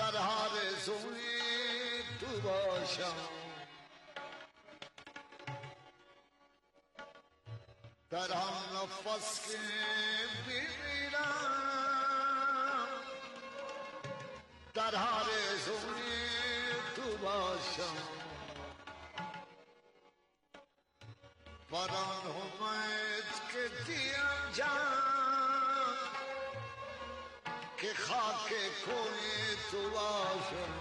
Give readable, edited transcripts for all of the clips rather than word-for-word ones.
در آرزوی تو باشم، در آن نفس که میمیرم در آرزوی تو باشم، بر آن امید که دیم جان که خاک کوی تو باشم،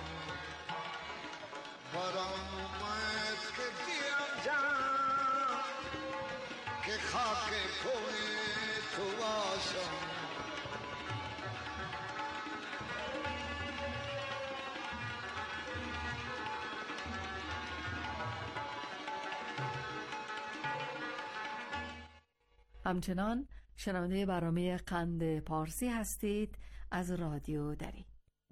بر آن امید که دیم جان که خاک کوی تو باشم. همچنان شنونده برنامه قند پارسی هستید از رادیو دری.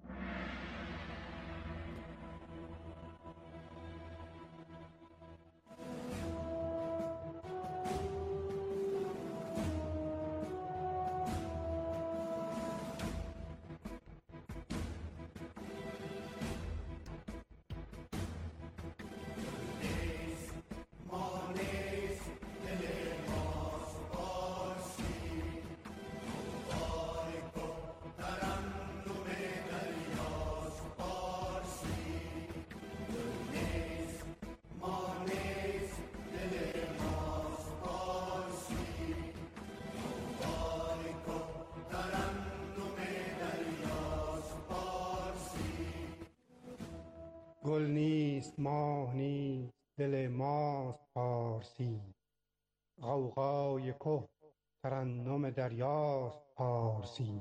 گل نیست ماه نیست دل ماست پارسی، غوغای که ترنم دریاست پارسی.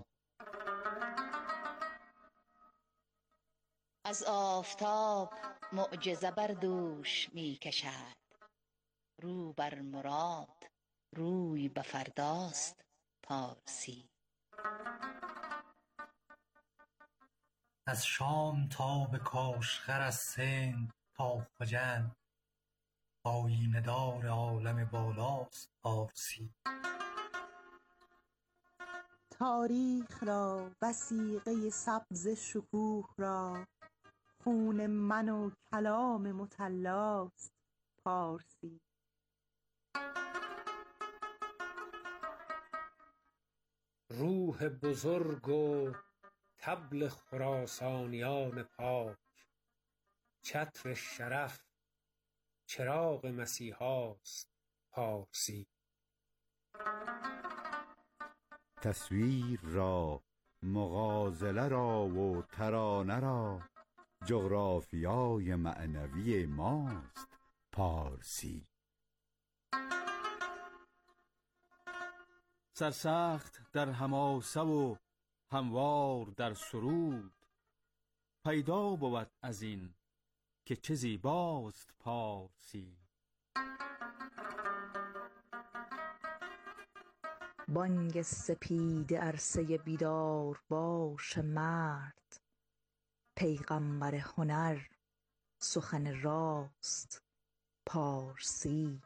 از آفتاب معجزه بر دوش می کشد، رو بر مراد روی به فرداست پارسی. از شام تا به کاشغر، از سند تا خجند، آیینه دار عالم بالاست پارسی. تاریخ را وثیقه سبز شکوه را، خون من و کلام مطلاست پارسی. روح بزرگ و طبل خراسانیان پاک، چتر شرف چراغ مسیحاست پارسی. تصویر را، مغازله را و ترانه را، جغرافیای معنوی ماست پارسی. سرسخت در حماسه و هموار در سرود، پیدا بود از این که چه زیباست پارسی. بانگ سپید عرصه بیدار باش مرد، پیغمبر هنر سخن راست پارسی.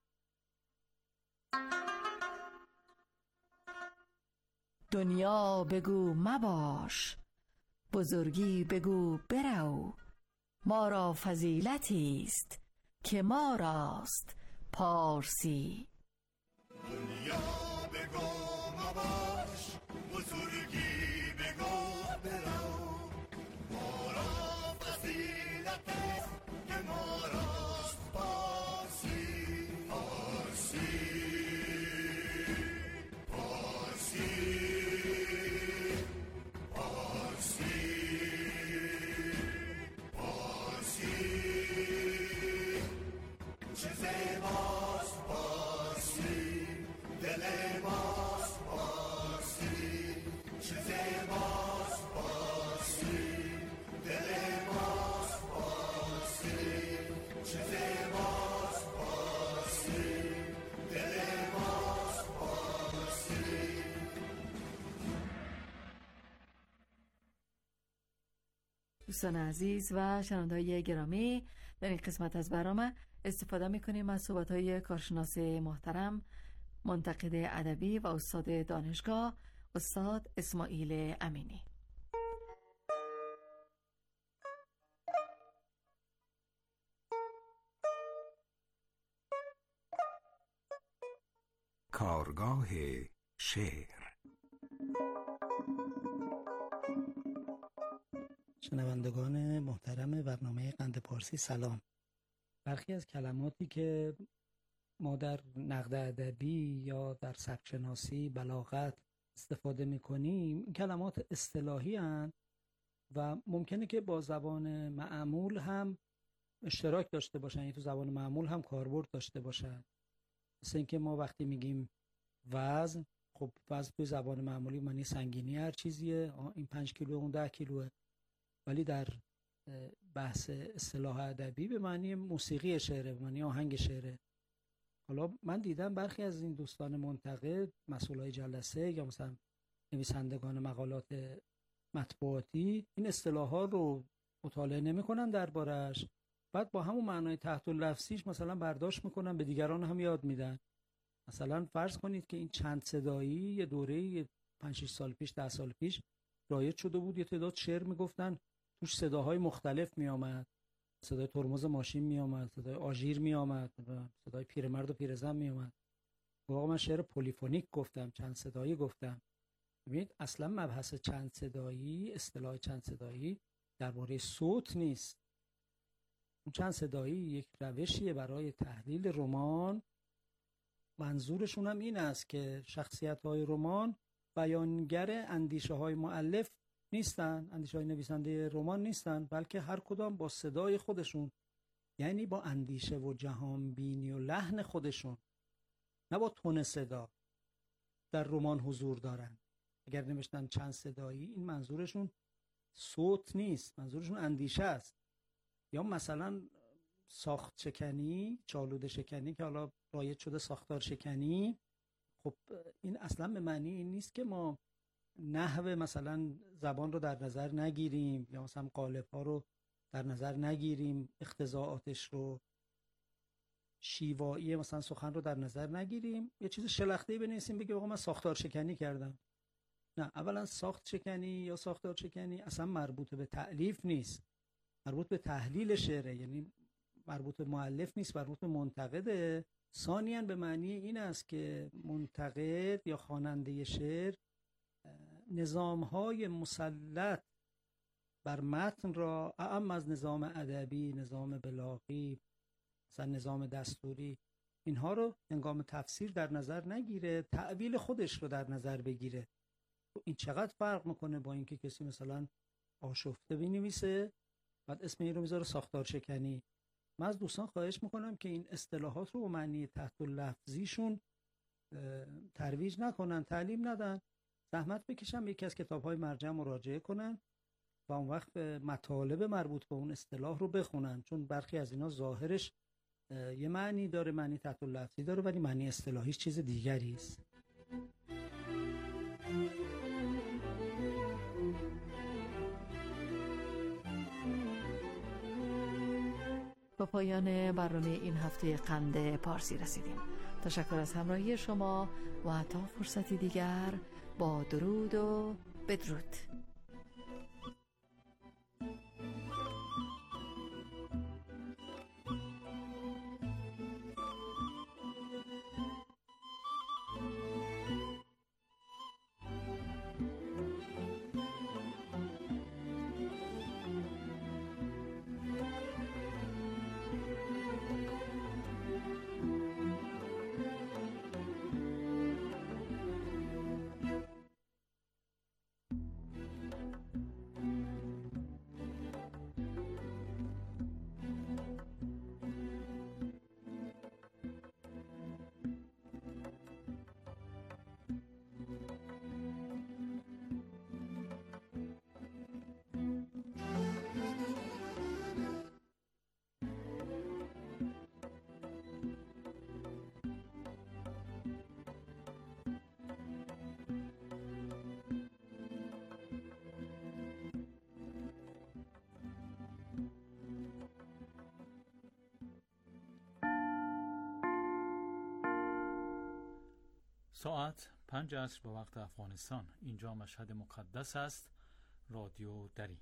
دنیا بگو مباش، بزرگی بگو برو، ما را فضیلتی است که ما راست پارسی. دنیا بگو مباش، بزرگی بگو برو، ما را فضیلت است که ما راست پارسی. پارسی دوستان عزیز و شنونده‌های گرامی، در این قسمت از برنامه استفاده می‌کنیم از صحبت‌های کارشناس محترم، منتقد ادبی و استاد دانشگاه، استاد اسماعیل امینی. کارگاه شعر. شنوندگان محترم برنامه قند پارسی سلام. برخی از کلماتی که ما در نقد ادبی یا در سبک شناسی بلاغت استفاده می‌کنیم این کلمات اصطلاحی هستند و ممکنه که با زبان معمول هم اشتراک داشته باشن، یعنی تو زبان معمول هم کاربرد داشته باشن. مثل اینکه ما وقتی میگیم وزن، خب وزن توی زبان معمولی معنی سنگینی هر چیزیه، این 5 کیلو اون 10 کیلوه، ولی در بحث اصطلاح ادبی به معنی موسیقی شعره، به معنی آهنگ شعره. حالا من دیدم برخی از این دوستان منتقد، مسئولای جلسه یا مثلا نویسندگان مقالات مطبوعاتی این اصطلاحات رو مطالعه نمی‌کنن دربارش، بعد با همون معنای تحت اللفظیش مثلا برداشت میکنن به دیگران هم یاد میدن. مثلا فرض کنید که این چند صدایی یه دوره 5-6 سال پیش 10 سال پیش رایج شده بود، یه تعداد شعر میگفتن توش صداهای مختلف میامد، صدای ترمز ماشین میامد، صدای آژیر میامد، صدای پیرمرد و پیرزن میامد. واقعا من شعر پلیفونیک گفتم، چند صدایی گفتم. ببینید اصلا مبحث چند صدایی، اصطلاح چند صدایی درباره صوت نیست. اون چند صدایی یک روشیه برای تحلیل رمان. منظورشون هم این است که شخصیت‌های رمان بیانگر اندیشه‌های مؤلف نیستن، اندیشه‌های نویسنده رمان نیستن، بلکه هر کدام با صدای خودشون، یعنی با اندیشه و جهانبینی و لحن خودشون، نه با تون صدا، در رمان حضور دارن. اگر نوشتن چند صدایی، این منظورشون صوت نیست، منظورشون اندیشه است. یا مثلا ساخت شکنی، چالوده شکنی که حالا رایج شده ساختار شکنی، خب این اصلا به معنی این نیست که ما نحو مثلا زبان رو در نظر نگیریم یا مثلا قالب ها رو در نظر نگیریم، اقتضاعاتش رو، شیوایی مثلا سخن رو در نظر نگیریم، یه چیز شلخته‌ای بنویسیم بگیم آقا من ساختار شکنی کردم. نه، اولا ساخت شکنی یا ساختار شکنی اصلا مربوط به تألیف نیست، مربوط به تحلیل شعره، یعنی مربوط به مؤلف نیست، مربوط به منتقده. ثانیاً به معنی این است که منتقد یا خواننده شعر نظام‌های مسلط بر متن را اعم از نظام ادبی، نظام بلاغی، مثلا نظام دستوری، اینها رو هنگام تفسیر در نظر نگیره، تعبیل خودش رو در نظر بگیره. این چقدر فرق میکنه با اینکه کسی مثلا آشفته بنویسه بعد اسم این رو میذاره ساختار شکنی. من از دوستان خواهش میکنم که این اصطلاحات رو به معنی تحت لفظیشون ترویج نکنن، تعلیم ندن، زحمت بکشن به یکی از کتاب‌های مرجع مراجعه کنن و اون وقت مطالب مربوط به اون اصطلاح رو بخونن، چون برخی از اینا ظاهرش یه معنی داره، معنی تحت لفظی داره، ولی معنی اصطلاحیش چیز دیگری است. با پایان برنامه این هفته قند پارسی رسیدیم. تشکر از همراهی شما و تا فرصتی دیگر، با درود و بدرود. ساعت 5 عصر به وقت افغانستان. اینجا مشهد مقدس است. رادیو دری.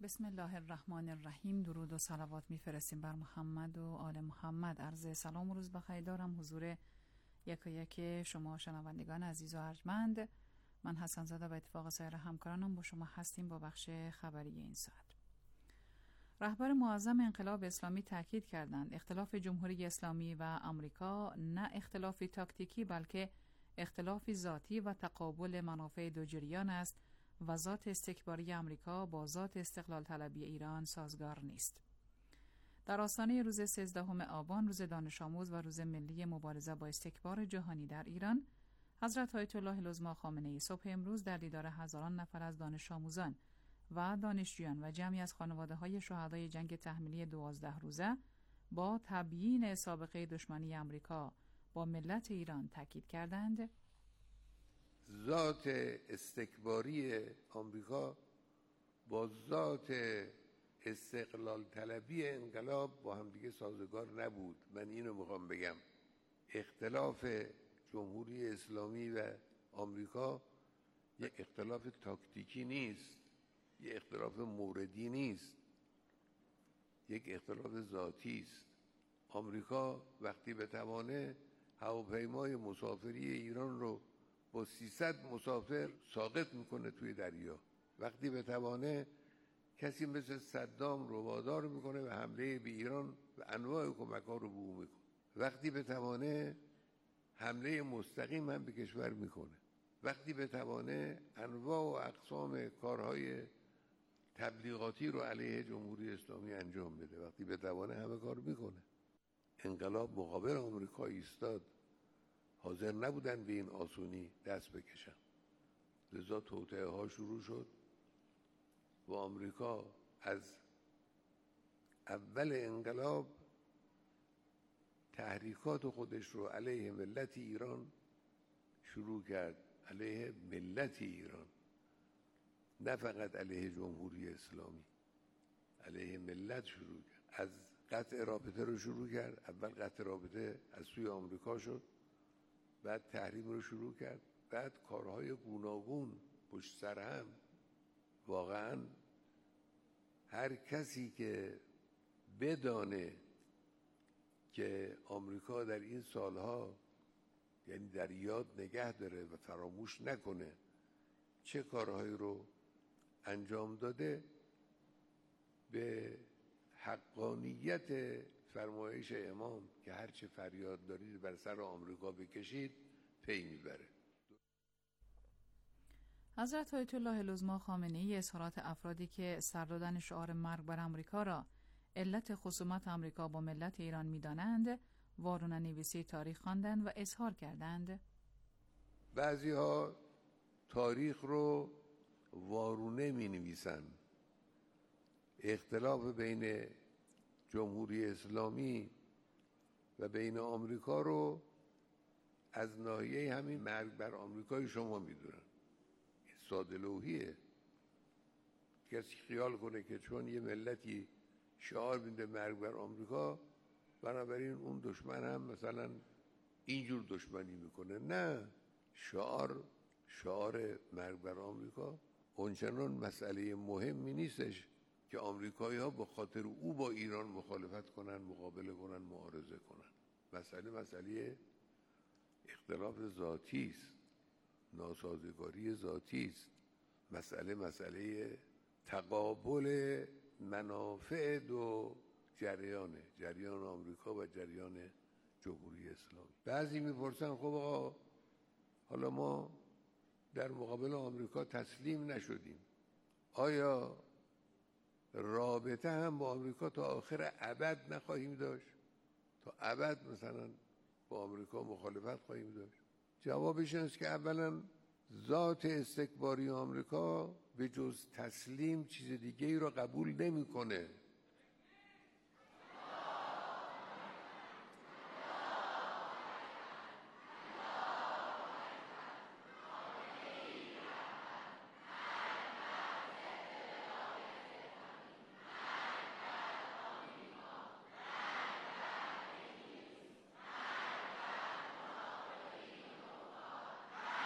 بسم الله الرحمن الرحیم. درود و صلوات میفرستیم بر محمد و آل محمد. عرض سلام و روز بخیر دارم حضور یک شما شنوندگان عزیز و ارجمند. من حسن زاده و اتفاق سایر همکارانم با شما هستیم با بخش خبری این ساعت. رهبر معظم انقلاب اسلامی تاکید کردند اختلاف جمهوری اسلامی و آمریکا نه اختلافی تاکتیکی بلکه اختلافی ذاتی و تقابل منافع دو جریان است و ذات استکباری آمریکا با ذات استقلال طلبی ایران سازگار نیست. در آستانه روز 13 آبان، روز دانش آموز و روز ملی مبارزه با استکبار جهانی در ایران، حضرت آیت الله العظما خامنه‌ای صبح امروز در دیدار هزاران نفر از دانش آموزان و دانشجویان و جمعی از خانواده‌های شهدای جنگ تحمیلی 12 روزه با تبیین سابقه دشمنی آمریکا با ملت ایران تاکید کردند ذات استکباری آمریکا با ذات استقلال طلبی انقلاب با همدیگه سازگار نبود. من اینو میخوام بگم، اختلاف جمهوری اسلامی و آمریکا یک اختلاف تاکتیکی نیست، یک اختلاف موردی نیست، یک اختلاف ذاتی است. آمریکا وقتی بتوانه هواپیمای مسافری ایران رو با 300 مسافر ساقط میکنه توی دریا، وقتی بتوانه کسی مثل صدام رو وادار میکنه و حمله به ایران و انواع کمک‌ها رو به او میکنه، وقتی بتوانه حمله مستقیم هم به کشور میکنه، وقتی بتوانه انواع و اقسام کارهای تبلیغاتی رو علیه جمهوری اسلامی انجام بده، وقتی بتوانه همه کار میکنه. انقلاب مقابل آمریکا ایستاد، حاضر نبودن به این آسونی دست بکشن، لذا توطئه ها شروع شد و آمریکا از اول انقلاب تحریکات خودش رو علیه ملت ایران شروع کرد، علیه ملت ایران، نه فقط علیه جمهوری اسلامی، علیه ملت شروع کرد. از قطع رابطه رو شروع کرد، اول قطع رابطه از سوی آمریکا شد، بعد تحریم رو شروع کرد، بعد کارهای گوناگون پشت سر هم. واقعا هر کسی که بدانه که آمریکا در این سالها، یعنی در یاد نگه داره و فراموش نکنه چه کارهایی رو انجام داده، به حقانیت فرمایش امام که هرچه فریاد دارید بر سر آمریکا بکشید پی میبره. حضرت آیت الله العظما خامنه‌ای اظهارات افرادی که سر دادن شعار مرگ بر آمریکا را علت خصومت آمریکا با ملت ایران می‌دانند، وارونه نویسی تاریخ خواندند و اظهار کردند بعضی‌ها تاریخ رو وارونه می‌نویسند. اختلاف بین جمهوری اسلامی و بین آمریکا رو از ناحیه همین مرگ بر آمریکای شما می‌دونن. ساده لوحیه. کسی خیال کنه که چون یه ملتی شعار میده مرگ بر آمریکا، بنابراین اون دشمن هم مثلا اینجور دشمنی میکنه. نه، شعار مرگ بر آمریکا اونچنان مسئله مهمی نیستش که آمریکایی ها به خاطر او با ایران مخالفت کنن، مقابله کنن، معارضه کنن. مسئله اختلاف ذاتی است، ناسازگاری ذاتی است. مسئله تقابل منافع دو جریانه، جریان آمریکا و جریان جمهوری اسلامی. بعضی میپرسن خب آقا حالا ما در مقابل آمریکا تسلیم نشدیم، آیا رابطه هم با آمریکا تا آخر ابد نخواهیم داشت؟ تا ابد مثلا با آمریکا مخالفت خواهیم داشت؟ جوابش این است که اولا ذات استکباری آمریکا به جز تسلیم چیز دیگه ای را قبول نمیکنه.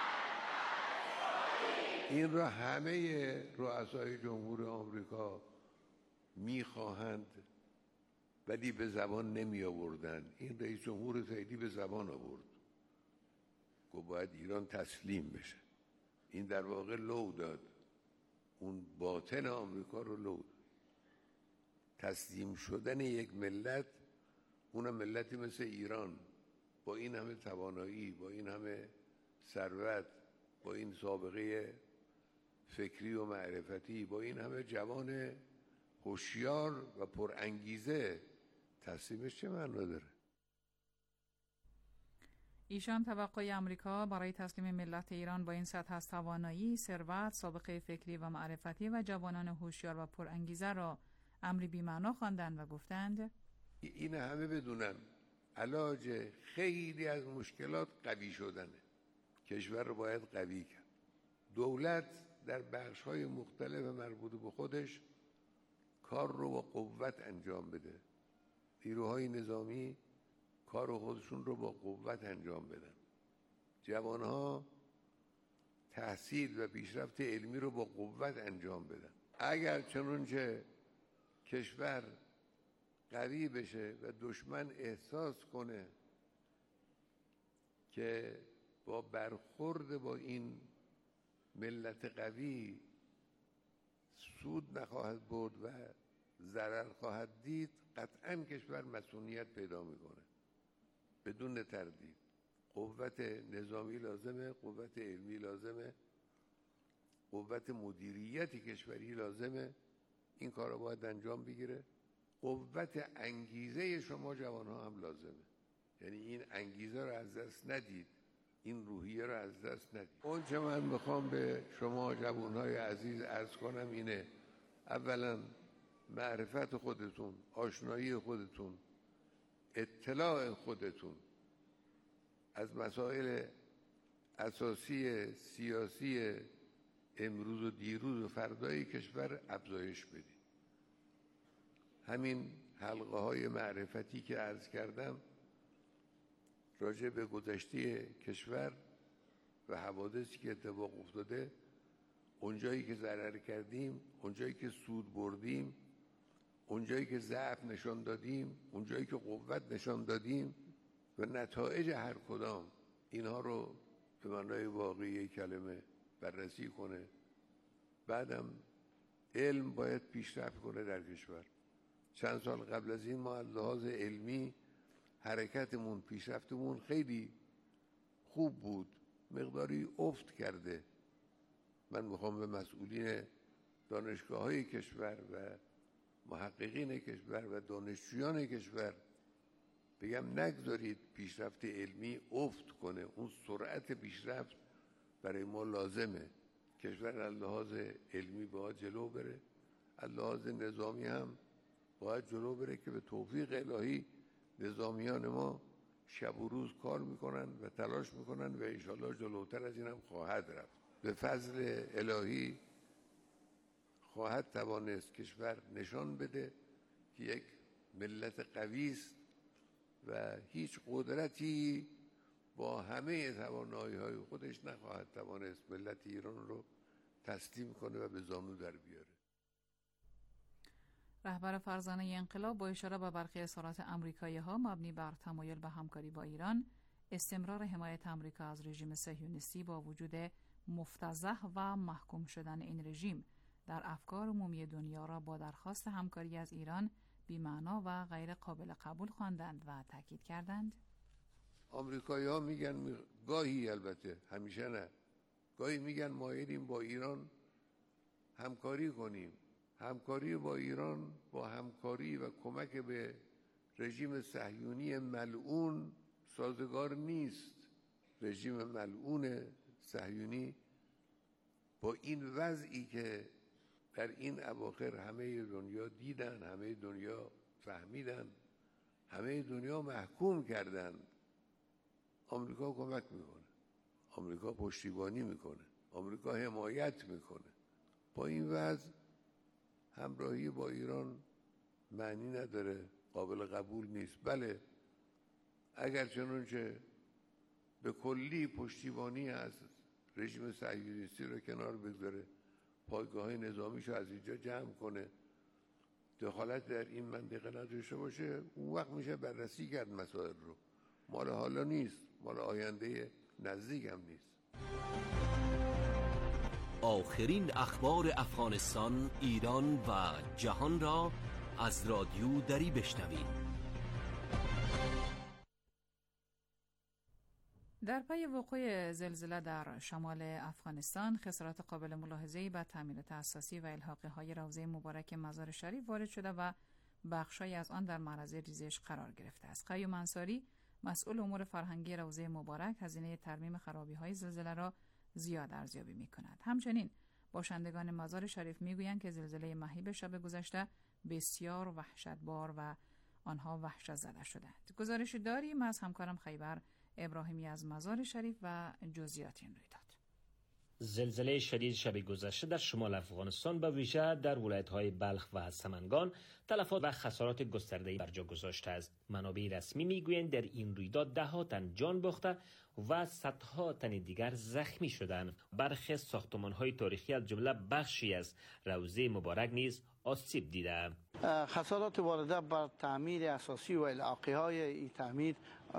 این را همه رؤسای جمهور آمریکا میخواهند ولی به زبان نمی آوردن. این رئیس جمهور سعیدی به زبان آورد، گفت باید ایران تسلیم بشه. این در واقع لو داد، اون باطن آمریکا رو لو داد. تسلیم شدن یک ملت، اونم ملتی مثل ایران با این همه توانایی، با این همه ثروت، با این سابقه فکری و معرفتی، با این همه جوان هوشیار و پرانگیزه، تسلیمش چه معنا داره؟ ایشان توقع آمریکا برای تسلیم ملت ایران با این سطح از توانایی، ثروت، سابقه فکری و معرفتی و جوانان هوشیار و پرانگیزه را امری بی‌معنا خواندند و گفتند این همه بدونن علاج خیلی از مشکلات قوی شدنه. کشور رو باید قوی کرد. دولت در بخش‌های مختلف مربوط به خودش کار رو با قوت انجام بده. نیروهای نظامی کار خودشون رو با قوت انجام بدن. جوانها تحصیل و پیشرفت علمی رو با قوت انجام بدن. اگر چنانچه کشور قوی بشه و دشمن احساس کنه که با برخورد با این ملت قوی سود نخواهد برد و ضرر خواهد دید، قطعاً کشور مسئولیت پیدا میکنه بدون تردید. قوت نظامی لازمه، قوت علمی لازمه، قوت مدیریتی کشوری لازمه. این کار رو باید انجام بگیره. قوت انگیزه شما جوانها هم لازمه، یعنی این انگیزه رو از دست ندید، این روحیه رو از دست ندید. اون چه من میخوام به شما جوانهای عزیز عرض کنم اینه: اولا معرفت خودتون، آشنایی خودتون، اطلاع خودتون از مسائل اساسی سیاسی امروز و دیروز و فردای کشور افزایش بدید. همین حلقه های معرفتی که عرض کردم راجع به گذشته کشور و حوادثی که اتفاق افتاده، اونجایی که ضرر کردیم، اونجایی که سود بردیم، اونجایی که ضعف نشان دادیم، اونجایی که قوت نشان دادیم و نتایج هر کدام، اینها رو به معنای واقعی کلمه بررسی کنه. بعدم علم باید پیشرفت کنه در کشور. چند سال قبل از این ما از لحاظ علمی حرکتمون، پیشرفتمون خیلی خوب بود، مقداری افت کرده. من میخوام به مسئولین دانشگاه‌های کشور و محققین کشور و دانشجویان کشور بگم نگذارید پیشرفت علمی افت کنه. اون سرعت پیشرفت برای ما لازمه. کشور از لحاظ علمی باید جلو بره، از لحاظ نظامی هم باید جلو بره که به توفیق الهی نظامیان ما شب و روز کار میکنن و تلاش میکنن و انشالله جلوتر از این هم خواهد رفت. به فضل الهی خواهد توانست کشور نشان بده که یک ملت قوی است و هیچ قدرتی با همه توانایی‌های خودش نخواهد توانست ملت ایران رو تسلیم کنه و به زانو در بیاره. رهبر فرزانه انقلاب با اشاره به برخی اظهارات آمریکایی‌ها مبنی بر تمایل به همکاری با ایران، استمرار حمایت آمریکا از رژیم صهیونیستی با وجود مفتضح و محکوم شدن این رژیم در افکار عمومی دنیا را با درخواست همکاری از ایران بی‌معنا و غیر قابل قبول خواندند و تاکید کردند. آمریکایی‌ها میگن، گاهی البته همیشه نه، گاهی میگن مایلیم با ایران همکاری کنیم. همکاری با ایران با همکاری و کمک به رژیم صهیونی ملعون سازگار نیست. رژیم ملعون صهیونی با این وضعی که در این اواخر همه دنیا دیدن، همه دنیا فهمیدن، همه دنیا محکوم کردن، آمریکا کمک میکنه، آمریکا پشتیبانی میکنه، آمریکا حمایت میکنه. با این وضع همراهی با ایران معنی نداره، قابل قبول نیست. بله اگر چنانچه به کلی پشتیبانی از رژیم صهیونیستی رو کنار بگذاره، پایگاه نظامیشو از اینجا جمع کنه، دخالت در این منطقه نداشته باشه، اون وقت میشه بررسی کرد مسائل رو. مال حالا نیست، مال آینده نزدیک هم نیست. آخرین اخبار افغانستان، ایران و جهان را از رادیو دری بشنوید. در پی وقوع زلزله در شمال افغانستان، خسارات قابل ملاحظه‌ای به تأمینات اساسی و الحاق‌های روضه مبارک مزار شریف وارد شده و بخشی از آن در معرض ریزش قرار گرفته است. قیوم انصاری، مسئول امور فرهنگی روضه مبارک، هزینه ترمیم خرابی‌های زلزله را زیاد ارزیابی می‌کند. همچنین باشندگان مزار شریف می‌گویند که زلزله مهیب شب گذشته بسیار وحشتبار و آنها وحشت زده شدند. گزارش داریم از همکارم خیبر ابراهیمی از مزار شریف و جزئیات این رویداد. زلزله شدید شب گذشته در شمال افغانستان به ویژه در ولایت‌های بلخ و سمنگان تلفات و خسارات گسترده‌ای بر جا گذاشته است. منابع رسمی میگویند در این رویداد 10 تن جان باخته و صدها تن دیگر زخمی شدند. برخی ساختمان‌های تاریخی از جمله بخشی از روضه مبارک نیز آسیب دیده. خسارات وارده بر تعمیر اساسی و الحاقی‌های این تعمیر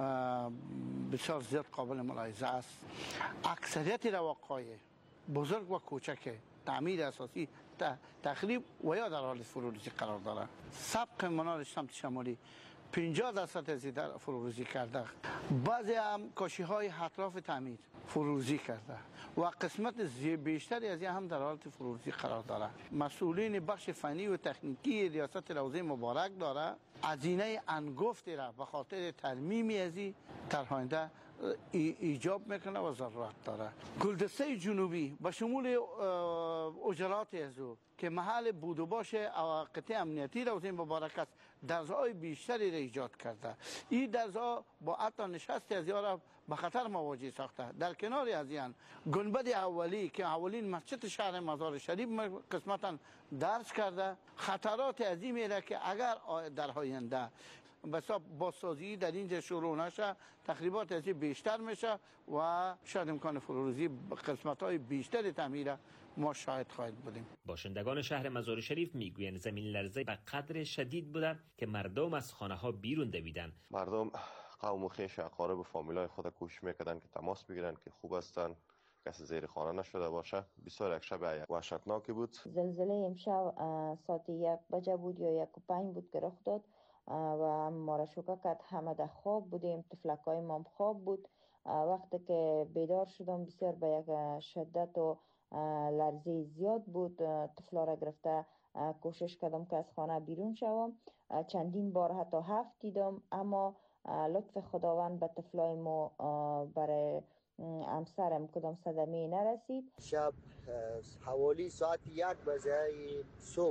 بسیار زیاد قابل ملاحظه است. اکثریت رواق‌های بزرگ و کوچک تعمیر اساسی تخریب و یا در حال فروریزی قرار دارد. سبق منار سمت شمالی 50% از این فروریزی کرده. بعضی هم کاشی‌های اطراف تعمیر فروریزی کرده و قسمت بیشتری از این هم در حالت فروریزی قرار دارد. مسئولین بخش فنی و تکنیکی ریاست روضه مبارک داره هزینه انگفتی را به خاطر ترمیم از این در آینده ایجاب میکنه و ضرورت داره. گلدسته جنوبی به شمول اجرات از او که محل بود و باشه قطع امنیتی روضه مبارک است، درزهای بیشتری را ایجاد کرده. این درزها با حتی نشست از را به خطر مواجه ساخته. در کنار از این گنبد اولی که اولین مسجد شهر مزار شریف قسمتا درز کرده، خطرات عظیمی را که اگر در آینده بسا بازسازی در اینجا شروع نشه تخریبات از بیشتر میشه و شاید امکان فروریزی قسمت‌های بیشتر تعمیر ما شاهد خواهد بودیم. باشندگان شهر مزار شریف میگویند زمین لرزه به قدر شدید بوده که مردم از خانه‌ها بیرون دویدن. مردم قوم و خویش اقارب و فامیلای خود کوشش میکردن که تماس بگیرن که خوب هستن، کسی زیر خانه نشده باشه. بسیار یک شب وحشتناکی بود. زلزله امشب ساعت 1 بجه بود یا 1:05 بود که رخ داد و ما را شوکه کرد. همه در خواب بودیم، طفلکای ما خواب بود. وقتی که بیدار شدم بسیار به یک شدت و لرزه زیاد بود. طفلا را گرفته کوشش کردم که از خانه بیرون شوم. چندین بار حتی 7 دیدم، اما لطف خداوند به طفلای ما برای همسرم کدام صدمه نرسید. شب حوالی ساعت 1 بجه صبح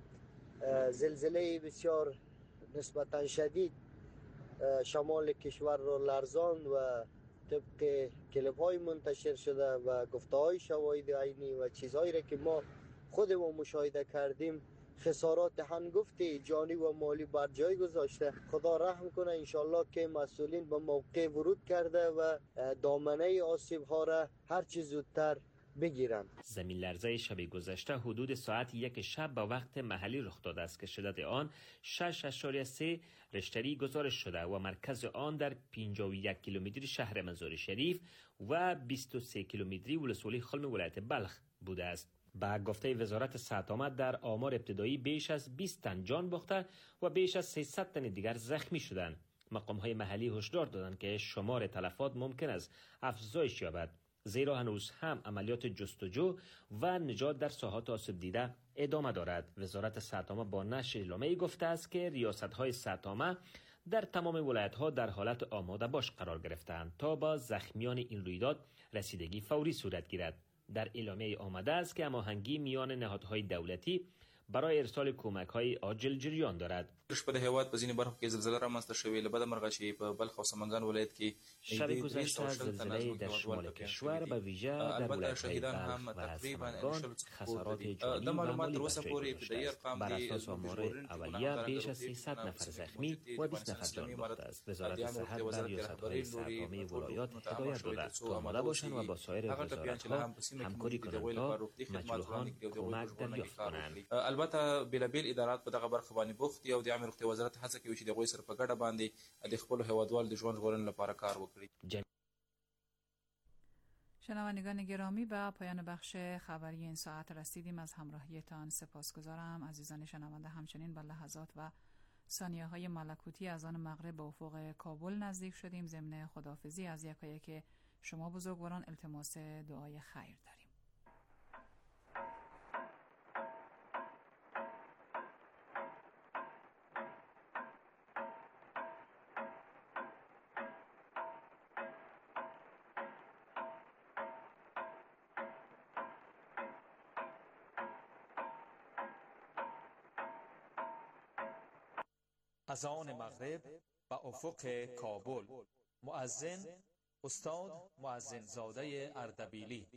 زلزله بسیار نسبتا شدید شمال کشور را لرزاند و طبق کلیپ های منتشر شده و گفته های شواهد عینی و چیزهایی را که ما خودمون مشاهده کردیم خسارات هنگفت جانی و مالی بر جای گذاشته. خدا رحم کنه انشالله که مسئولین به موقع ورود کرده و دامنه آسیب ها را هر چه زودتر بگیرن. زمین لرزه شب گذشته حدود ساعت 1 شب به وقت محلی رخ داده است که شدت آن 6.3 ریشتری گزارش شده و مرکز آن در 51 کیلومتری شهر مزار شریف و 23 کیلومتری ولسوالی خلم ولایت بلخ بوده است. با گفته وزارت صحت آمد در آمار ابتدایی بیش از 20 تن جان باخته و بیش از 300 تن دیگر زخمی شدند. مقام‌های محلی هشدار دادند که شمار تلفات ممکن است افزایش یابد، زیرا هنوز هم عملیات جستجو و نجات در ساحات آسیب دیده ادامه دارد. وزارت صحت عامه با نشر اعلامیه‌ای گفته است که ریاست‌های صحت عامه در تمام ولایت‌ها در حالت آماده باش قرار گرفتند تا با زخمیان این رویداد رسیدگی فوری صورت گیرد. در اعلامیه آمده است که هماهنگی میان نهادهای دولتی برای ارسال کمک‌های عاجل جریان دارد. په هیواد په ځینې برخو کې زلزله رامنځته شوې له بده مرغه چې په بلخ او سمنګان ولایت کې شب گذشته زلزله در شمال کشور به ویژه در ولایت‌های بلخ و سمنگان خسارات جانی و مالی بر جای گذاشته است. بر اساس آمار اولیه بیش از 300 نفر زخمی و 20 نفر جان باخته است. وزارت صحت و ریاست‌های صحت‌عامه ولایات هدایت داده تا آماده باشند و با سایر وزارت‌ها همکاری کنند تا مجروحان کمک دریافت کنند. البته بیلابیل ادارات په دغه برخه باندې بوخت دي او د عامه روغتیا وزارت هڅه کوي چې د هغوی سره په ګډه باندې د خپلو هیوادوالو د ژوند ژغورنې لپاره کار وکړي. شنوندگان گرامی، به پایان بخش خبری این ساعت رسیدیم. از همراهیتان سپاسگزارم. عزیزان شنونده، همچنین به لحظات و ثانیه های ملکوتی از آن مغرب به افق کابل نزدیک شدیم. ضمن خداحافظی از یکایک شما بزرگواران التماس دعای خیر داریم. از آن مغرب و افق کابل. مؤذن استاد مؤذن زاده اردبیلی.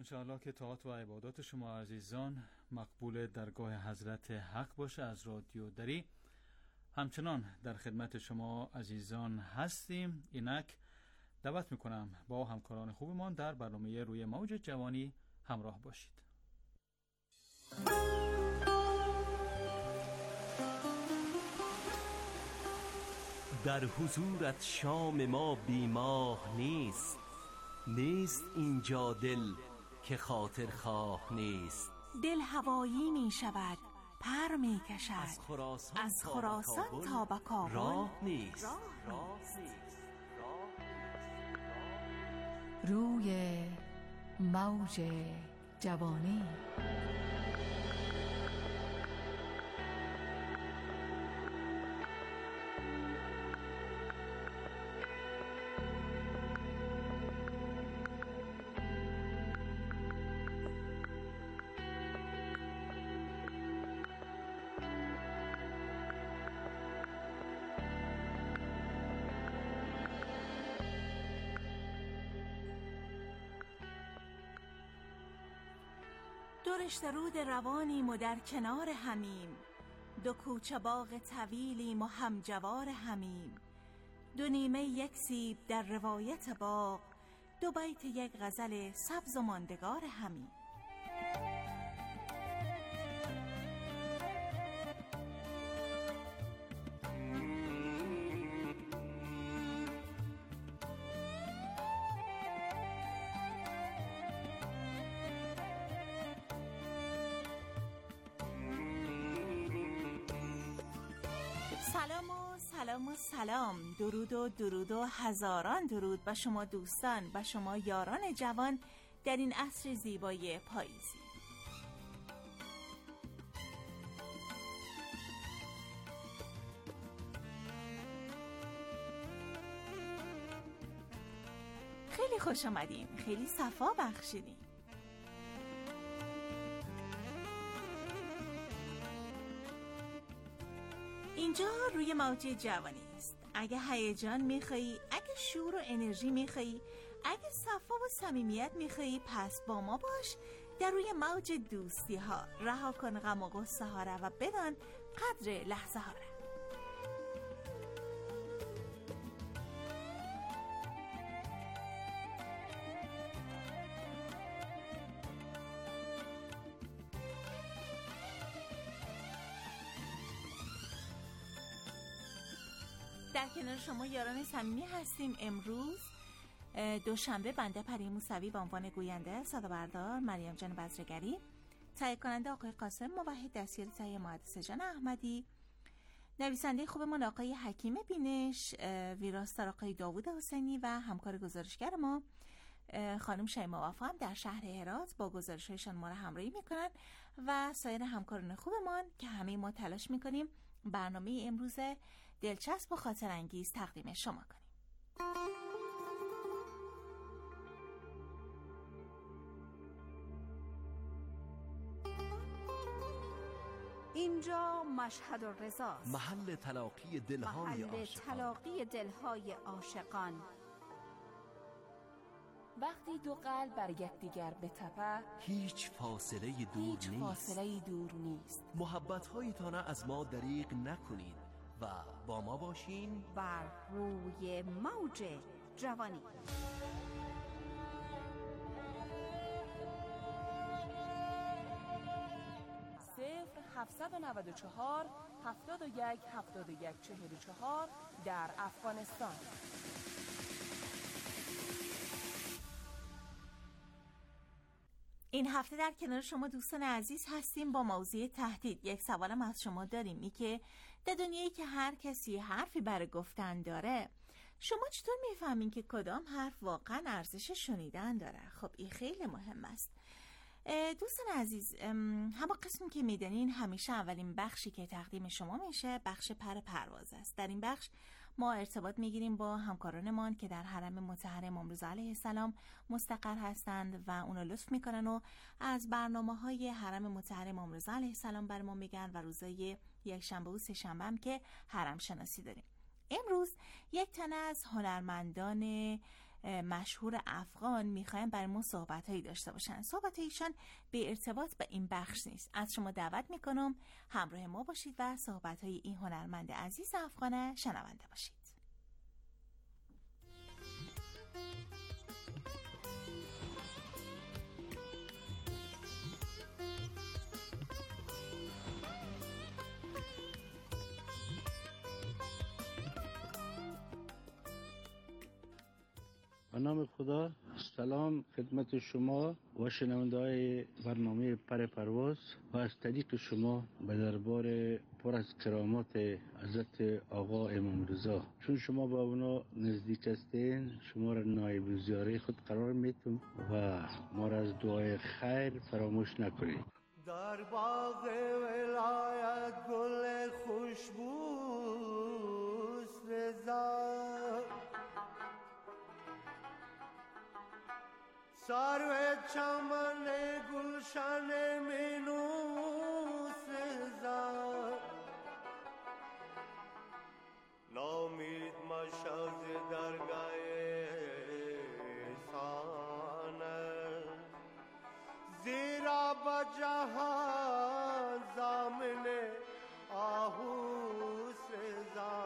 انشاءالله که طاعت و عبادات شما عزیزان مقبول درگاه حضرت حق باشه. از رادیو دری همچنان در خدمت شما عزیزان هستیم. اینک دعوت میکنم با همکاران خوبمان در برنامه روی موج جوانی همراه باشید. در حضورت شام ما بیماه نیست، نیست اینجا دل که خاطر خواه نیست. دل هوایی می شود، پر می کشد، از خراسان تا به کابل راه نیست. روی موج جوانی. دو رشته رود روانیم و در کنار همیم، دو کوچه باغ طویلیم و همجوار همیم، دو نیمه یک سیب در روایت باغ، دو بیت یک غزل سبز و ماندگار همیم. سلام و سلام، درود و درود و هزاران درود به شما دوستان، به شما یاران جوان در این عصر زیبای پاییزی. خیلی خوش آمدین، خیلی صفا بخشیدین. اینجا روی موج جوانی است. اگه هیجان میخوایی، اگه شور و انرژی میخوایی، اگه صفا و صمیمیت میخوایی، پس با ما باش. در روی موج دوستی ها رها کن غم و غصه ها را و بدان قدر لحظه ها را. در کنار شما یاران صمیمی هستیم. امروز دوشنبه بنده پری موسوی به عنوان گوینده، صدابردار مریم جان بزرگری، تهیه کننده آقای قاسم موحد، دستیار تهیه مهندس جان احمدی، نویسنده خوبمون آقای حکیم بینش، ویراستار آقای داوود حسینی و همکار گزارشگر ما خانم شیما وفا هم در شهر هرات با گزارش‌هایشان ما را همراهی میکنن و سایر همکاران خوبمان که همه ما تلاش میکنیم برنامه امروز دلچسب و خاطر انگیز تقدیم شما کنیم. اینجا مشهد الرضاست، محل تلاقی دلهای عاشقان. وقتی دو قلب بر یکدیگر بتپه، هیچ فاصله دور نیست. محبت‌هایتان از ما دریغ نکنید و با ما باشین بر روی موج جوانی. 794 71 71 44 در افغانستان. این هفته در کنار شما دوستان عزیز هستیم با موضوع تهدید. یک سوالم از شما داریم، این که در دنیایی که هر کسی حرفی برای گفتن داره، شما چطور میفهمین که کدام حرف واقعا ارزش شنیدن داره؟ خب این خیلی مهم است دوستان عزیز. همه قسم که میدونین همیشه اولین بخشی که تقدیم شما میشه بخش پرواز است. در این بخش ما ارتباط میگیریم با همکارانمان که در حرم مطهر امام رضا علیه السلام مستقر هستند و اونا لطف میکنن و از برنامه‌های حرم مطهر امام رضا علیه السلام بر ما میگن و روزای یک شنبه و سه شنبه هم که حرم شناسی داریم. امروز یک تن از هنرمندان مشهور افغان میخوایم برای ما صحبت‌هایی داشته باشن. صحبت ایشان به ارتباط به این بخش نیست. از شما دعوت میکنم همراه ما باشید و صحبت‌های این هنرمند عزیز افغان شنونده باشید. به نام خدا، سلام خدمت شما و شنونده‌های برنامه پر پرواز و از طریق شما به دربار پر از کرامات حضرت آقا امام رضا. چون شما با اونا نزدیک هستین، شما را نایب زیاره خود قرار میتون و ما را از دعای خیر فراموش نکنید. در باغ ولایت گل خوشبوست رضا، سرو چمن گلشن مینوس رضا، نامید مشاز درگاه سانه، زیرا با جهان زامن آهوس رضا.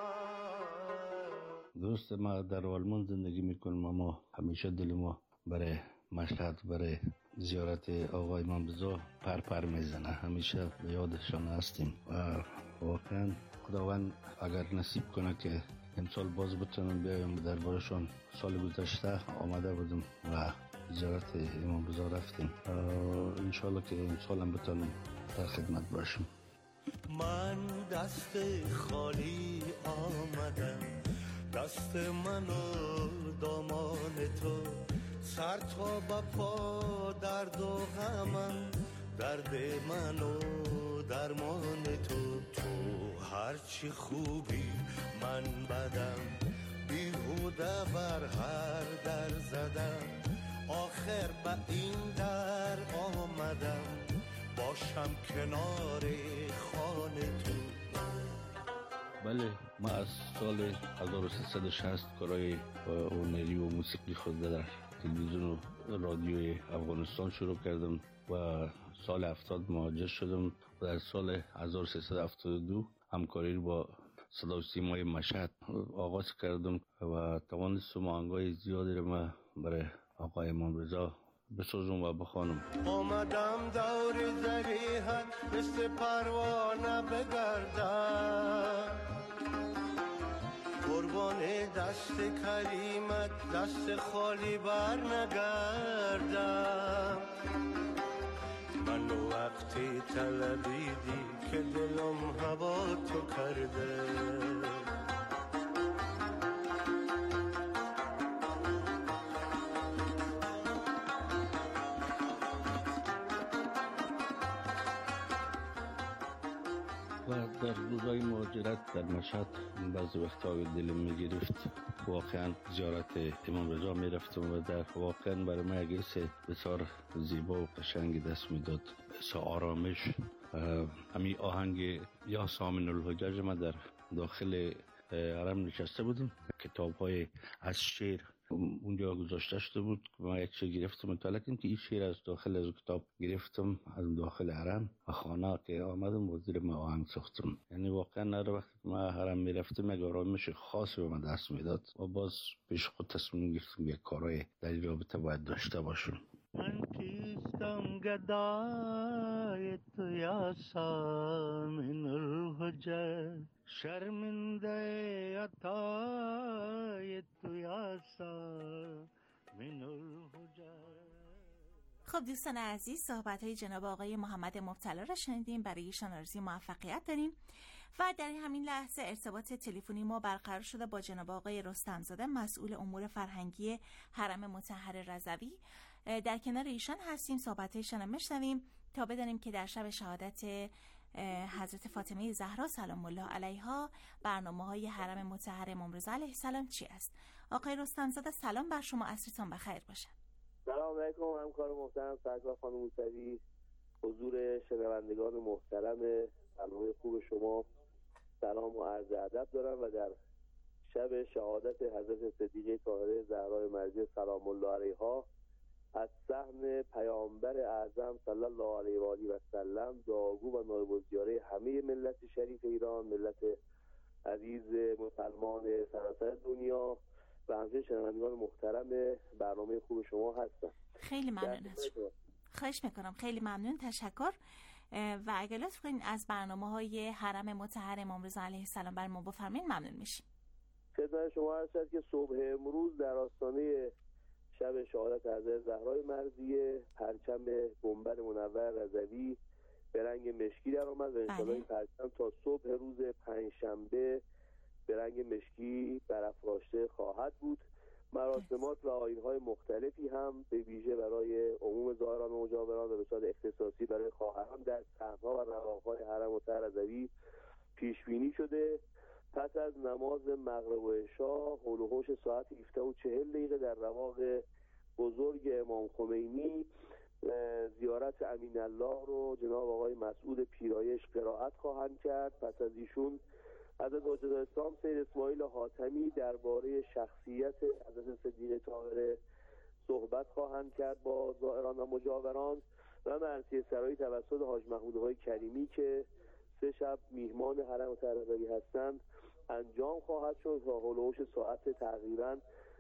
دوست ما در آلمان زندگی میکنم، اما همیشه دل ما برای مشهد، برای زیارت آقای امام رضا پر میزنه. همیشه به یادشان هستیم و واقعا خداوند اگر نصیب کنه که امسال باز بتونم بیایم به دربارشان. سال گذشته آمده بودم و زیارت امام رضا رفتیم. انشالله که امسال هم بتونم در خدمت باشم. من دست خالی آمدم، دست من و دامان تو، سر تا با پا درد و غمم، درد من و درمان تو. تو هرچی خوبی من بدم، بیهوده بر هر در زدم، آخر به این در آمدم، باشم کنار خانه تو. بله، ما از سال 1360 کارهای هنری و موسیقی خود در تلویزیون و رادیوی افغانستان شروع کردم و سال 70 مهاجر شدم و در سال 1372 همکاری با صدا و سیمای مشهد آغاز کردم و توانستم آهنگای زیادی رو ما برای آقای امام رضا بسازم و بخوانم. آمدم دور زریحت مثل پروانه بگردم، قربان دست کریمت دست خالی بر نگردم. من وقتی طلبیدی که دلم هوا تو کرده، و در روزهای مهاجرت در مشهد بعضی وقتا دلم میگرفت، واقعا زیارت امام رضا میرفتم و در واقعا برای من یک حس بسیار زیبا و قشنگ دست میداد، حس آرامش. همین آهنگ یا سامن الحجاج ما در داخل حرم نشسته بودم، کتاب‌های از شعر اونجا گذاشته شده بود. من یک شعر گرفتم مطالعه کردم که این شعر از داخل از کتاب گرفتم از داخل حرم و خانه که آمدم و زیر ما آهنگ ساختم. یعنی واقعا هر وقت ما حرم میرفتم یک آرامش خاصی به من دست میداد و باز پیش خود تصمیم گرفتم یک کارهای در این رابطه باید داشته باشم. من کیستم گدای تو یا سامن الحجج، شرمنده عطای تو یا سامن الحجج. خب دوستان عزیز، صحبت‌های جناب آقای محمد مبتلا را شنیدیم. برای ایشان آرزوی موفقیت داریم و در همین لحظه ارتباط تلفنی ما برقرار شده با جناب آقای رستمزاده، مسئول امور فرهنگی حرم مطهر رضوی. در کنار ایشان هستیم، صحبت‌هایشان را میشنویم تا بدانیم که در شب شهادت حضرت فاطمه زهرا سلام الله علیها برنامه‌های حرم مطهر امام رضا علیه السلام چی است؟ آقای رستمزاده سلام بر شما، عصرتان بخیر باشه. سلام علیکم همکار محترم سرکار خانم موسوی، حضور شنوندگان محترم برنامه خوب شما سلام و عرض ادب دارم و در شب شهادت حضرت صدیقه طاهره زهرای مرضیه الله علیها از سهم پیامبر اعظم صلی الله علیه و آله و سلم دعاگو و نایب الزیاره همه ملت شریف ایران، ملت عزیز مسلمان سراسر دنیا و همچنین شنوندگان محترم برنامه خوب شما هستم. خیلی ممنون از شما. خواهش میکنم. خیلی ممنون، تشکر. و اگه لطف کنین از برنامه‌های حرم مطهر امام رضا علیه السلام برای ما بفرمایید ممنون میشیم. خدمت شما عرض شد که صبح امروز در آستانه شب شهادت حضرت زهرای مرضیه پرچم گنبد منور رضوی به رنگ مشکی در آمد و انشاءالله این پرچم تا صبح روز پنجشنبه به رنگ مشکی برافراشته خواهد بود. مراسمات و آیین‌های مختلفی هم به ویژه برای عموم زائران و مجاوران و به صورت اختصاصی برای خواهران در صحن‌ها و رواق‌های حرم مطهر رضوی پیش بینی شده. پس از نماز مغرب و عشا حول و حوش ساعت 17:40 در رواق بزرگ امام خمینی زیارت امین الله رو جناب آقای مسعود پیرایش قرائت خواهند کرد. پس از ایشون حضرت حجت الاسلام سید اسماعیل حاتمی درباره شخصیت حضرت صدیقه طاهره صحبت خواهند کرد با زائران و مجاوران و مرثیه سرایی توسط حاج محمود آقای کریمی که 3 شب میهمان حرم مطهر رضوی هستند انجام خواهد شد تا حول و حوش ساعت تقریبا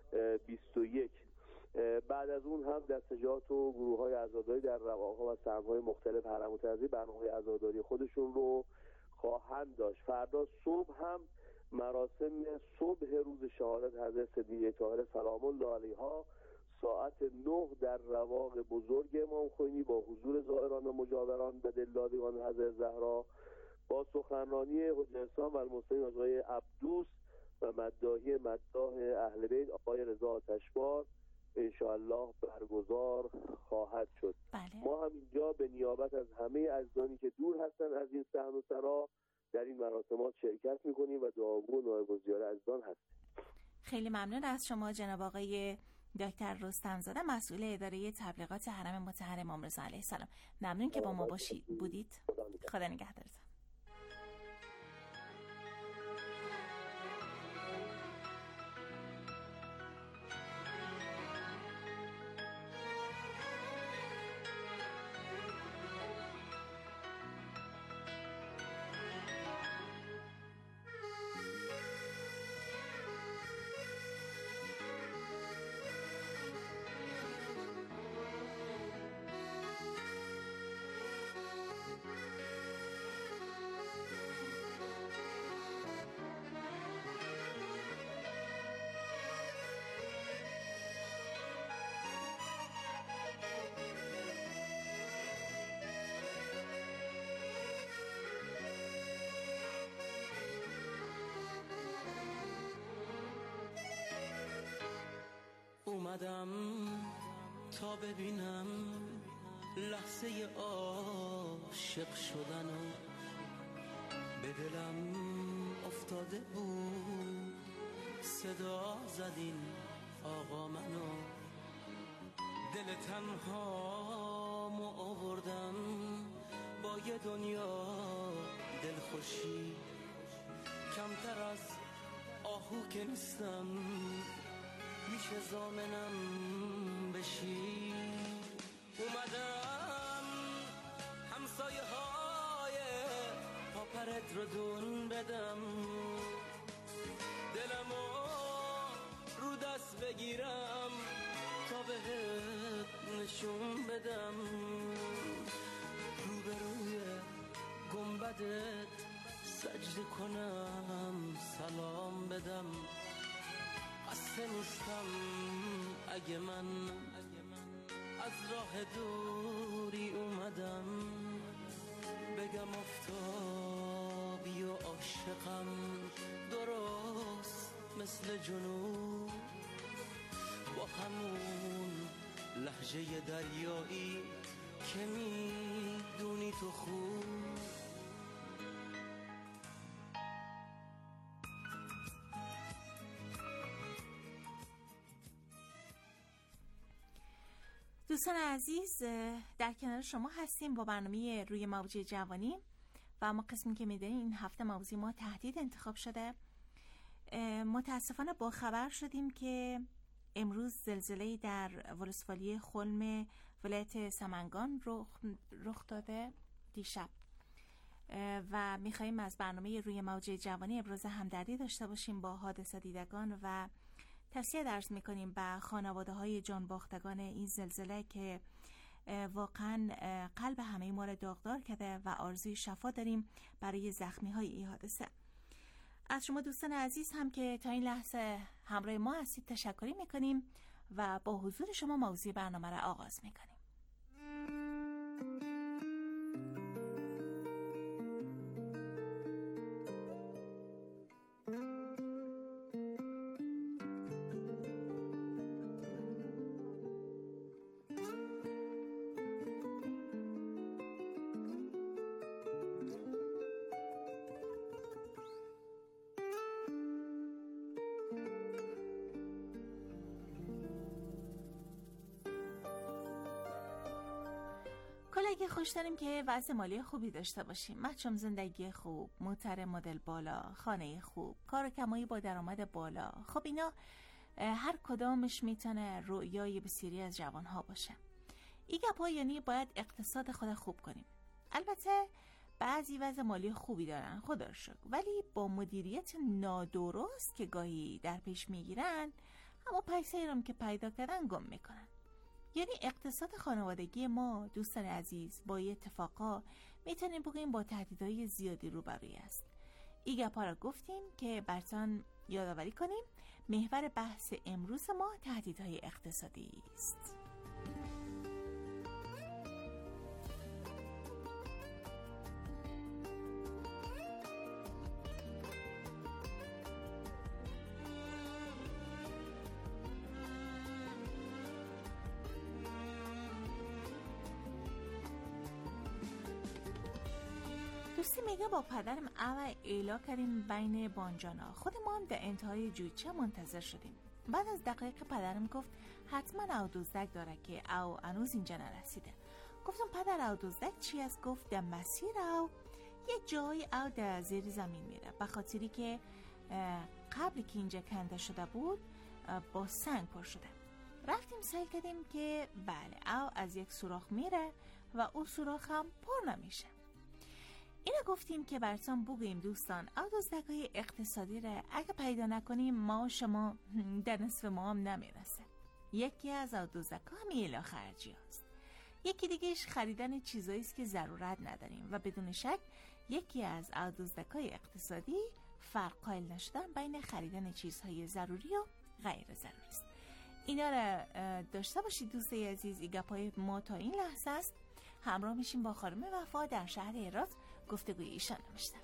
21. بعد از اون هم دستجات و گروه‌های عزاداری در رواق‌ها و صحن‌های مختلف حرم مطهر رضوی برنامه‌های عزاداری خودشون رو خواهند داشت. فردا صبح هم مراسم صبح روز شهادت حضرت صدیقه طاهره سلام الله علیها ساعت 9 در رواق بزرگ امام خمینی با حضور زائران و مجاوران و دلدادگان حضرت زهرا با سخنرانی حجت الاسلام و المسلمین آقای عبدوس و مداحی مداح اهل بیت آقای رضا آتشبار انشاءالله برگزار خواهد شد. ما هم اینجا به نیابت از همه عزیزانی که دور هستن از این صحن و سرا در این مراسمات شرکت میکنیم و دعاگو و نایب الزیاره عزیزان هستیم. خیلی ممنون از شما جناب آقای دکتر رستمزاده مسئول اداره تبلیغات حرم مطهر امام رضا علیه السلام. ممنون که با ما بودید. خدا نگهدارتون. اومدم تا ببینم لحظه عاشق شدنو به دلم افتاده بود صدا زدین آقا منو دل تنهامو آوردم با یه دنیا دلخوشی کمتر از آهو که نیستم میشه زامنم بشی اومدم همسایه های پاپرت رو دون بدم دلمو رو دست بگیرم تا بهت نشون بدم روبروی گنبدت سجده کنم سلام بدم خسته نیستم اگه من از راه دوری اومدم بگم آفتابی و عاشقم درست مثل جنوب با همون لهجه دریایی که میدونی تو خوب دوستان عزیز در کنار شما هستیم با برنامه روی موج جوانی و اما قسمی که میدونید این هفته موضوع ما تهدید انتخاب شده. متاسفانه با خبر شدیم که امروز زلزله در ولسوالی خلم ولایت سمنگان رخ داده دیشب و میخواییم از برنامه روی موج جوانی ابراز همدردی داشته باشیم با حادثه دیدگان و تسلیت عرض میکنیم به خانواده های جان باختگان این زلزله که واقعا قلب همه ما را داغدار کرده و آرزوی شفا داریم برای زخمی های این حادثه. از شما دوستان عزیز هم که تا این لحظه همراه ما هستید تشکری میکنیم و با حضور شما موضوع برنامه را آغاز میکنیم. کلگی خوش داریم که وضع مالی خوبی داشته باشیم، مچم زندگی خوب، موتر مدل بالا، خانه خوب، کار و کمایی با درآمد بالا. خب اینا هر کدامش میتونه رویای بسیاری از جوانها باشه. این گپا یعنی باید اقتصاد خود خوب کنیم. البته بعضی وضع مالی خوبی دارن خدا رو شکر، ولی با مدیریت نادرست که گاهی در پیش میگیرن اما پیسه رو که پیدا کردن گم میکنن. یعنی اقتصاد خانوادگی ما دوستان عزیز با یه اتفاقا میتونیم بگیم با تهدیدهای زیادی روبروی است. این گپا را گفتیم که براتون یادآوری کنیم محور بحث امروز ما تهدیدهای اقتصادی است. دوستی میگه با پدرم ایلا کردیم بین بانجانا. خود ما هم در انتهای جوچه منتظر شدیم. بعد از دقایق پدرم گفت حتما او دزدک داره که او هنوز اینجا نرسیده. گفتم پدر او دزدک چی است؟ گفت در مسیر او یه جایی او در زیر زمین میره، به خاطری که قبل که اینجا کنده شده بود با سنگ پر شده. رفتیم سعی کردیم که بله او از یک سوراخ میره و او سوراخ هم پر نمیشه. اینو گفتیم که براتون بگیم دوستان او دزدکای اقتصادی را اگه پیدا نکنیم ما شما در نصف ما هم نمیرسه. یکی از او دزدکا هم ایلا خرجی هست. یکی دیگهش خریدن چیزایی است که ضرورت نداریم و بدون شک یکی از او دزدکای اقتصادی فرق قائل نشدن بین خریدن چیزهای ضروری و غیر ضروری است. اینا را داشته باشید دوستای عزیز. ایگپای ما تا این لحظه است. همراه میشیم با خانم وفا در شهر هرات گفتگوی ایشان نوشتم.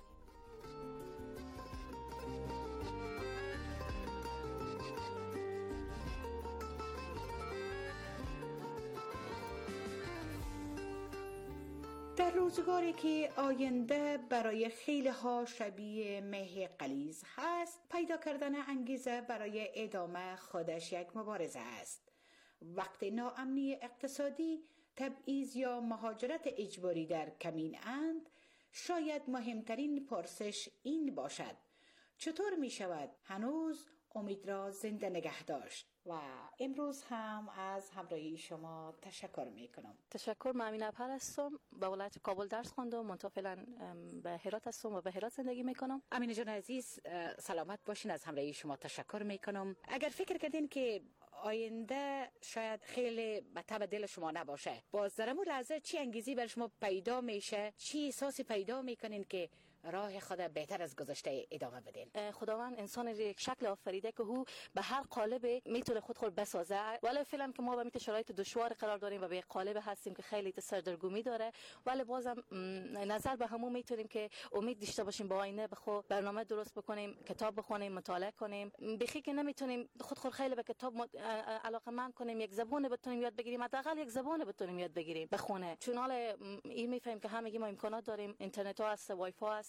در روزگاری که آینده برای خیلی ها شبیه مه غلیظ هست، پیدا کردن انگیزه برای ادامه خودش یک مبارزه است. وقت ناامنی اقتصادی، تبعیض یا مهاجرت اجباری در کمین اند، شاید مهمترین پرسش این باشد: چطور می شود هنوز امید را زنده نگه داشت؟ و امروز هم از همراهی شما تشکر می کنم. تشکر. من امین ابهر هستم، به ولایت کابل درس خواندم، منتها فعلا به هرات هستم و به هرات زندگی می کنم. امین جان عزیز سلامت باشین. از همراهی شما تشکر می کنم. اگر فکر کردین که آینده شاید خیلی به تب دل شما نباشه، باز در همون لحظه چی انگیزی بر شما پیدا میشه؟ چی احساسی پیدا میکنین که راه خود بهتر از گذشته ادامه بدین؟ خداوند انسان رو یک شکل آفریده که او به هر قالب میتونه خود بسازه، ولی فعلا که ما به میت شرایط دشوار قرار داریم و به قالب هستیم که خیلی سردرگمی داره، ولی بازم نظر به همون میتونیم که امید داشته باشیم با آینده به خود برنامه درست بکنیم، کتاب بخونیم، مطالعه کنیم. بخی که نمیتونیم خود خیلی به کتاب علاقه‌مند کنیم، یک زبان بتونیم یاد بگیریم، حداقل یک زبان بتونیم یاد بگیریم بخونه. چون حالا این میفهمیم که همگی ما امکانات داریم، اینترنت ها هست، وای فای هست،